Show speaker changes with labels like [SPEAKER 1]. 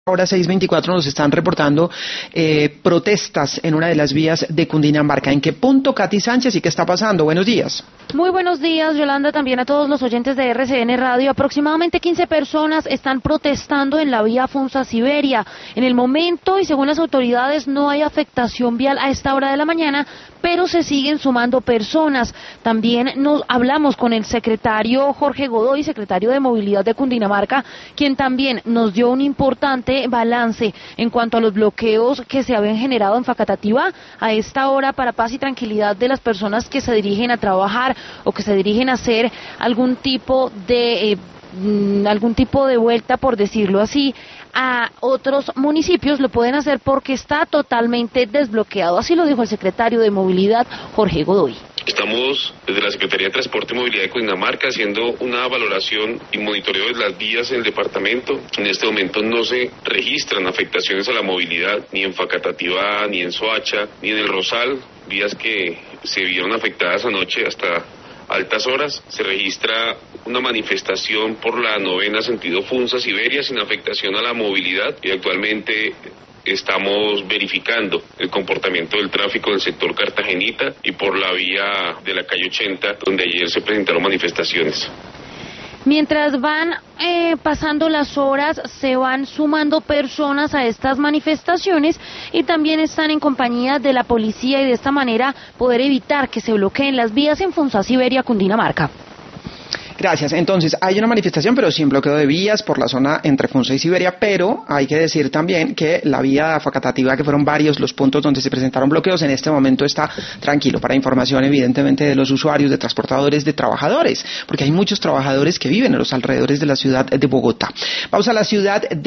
[SPEAKER 1] Ahora 6:24 nos están reportando protestas en una de las vías de Cundinamarca. ¿En qué punto, Katy Sánchez, y qué está pasando? Buenos días.
[SPEAKER 2] Muy buenos días, Yolanda, también a todos los oyentes de RCN Radio. Aproximadamente 15 personas están protestando en la vía Funza-Siberia. En el momento, y según las autoridades, no hay afectación vial a esta hora de la mañana, pero se siguen sumando personas. También nos hablamos con el secretario Jorge Godoy, secretario de Movilidad de Cundinamarca, quien también nos dio un importante balance en cuanto a los bloqueos que se habían generado en Facatativá a esta hora para paz y tranquilidad de las personas que se dirigen a trabajar o que se dirigen a hacer algún tipo de vuelta, por decirlo así, a otros municipios. Lo pueden hacer porque está totalmente desbloqueado. Así lo dijo el secretario de Movilidad, Jorge Godoy.
[SPEAKER 3] Estamos desde la Secretaría de Transporte y Movilidad de Cundinamarca haciendo una valoración y monitoreo de las vías en el departamento. En este momento no se registran afectaciones a la movilidad ni en Facatativá, ni en Soacha, ni en el Rosal, vías que se vieron afectadas anoche hasta altas horas. Se registra una manifestación por la 9ª sentido Funza-Siberia sin afectación a la movilidad y actualmente estamos verificando el comportamiento del tráfico del sector Cartagenita y por la vía de la calle 80, donde ayer se presentaron manifestaciones.
[SPEAKER 2] Mientras van pasando las horas, se van sumando personas a estas manifestaciones y también están en compañía de la policía y de esta manera poder evitar que se bloqueen las vías en Funza-Siberia, Cundinamarca.
[SPEAKER 1] Gracias. Entonces, hay una manifestación, pero sin bloqueo de vías por la zona entre Funza y Siberia, pero hay que decir también que la vía Facatativá, que fueron varios los puntos donde se presentaron bloqueos, en este momento está tranquilo, para información evidentemente de los usuarios, de transportadores, de trabajadores, porque hay muchos trabajadores que viven en los alrededores de la ciudad de Bogotá. Vamos a la ciudad de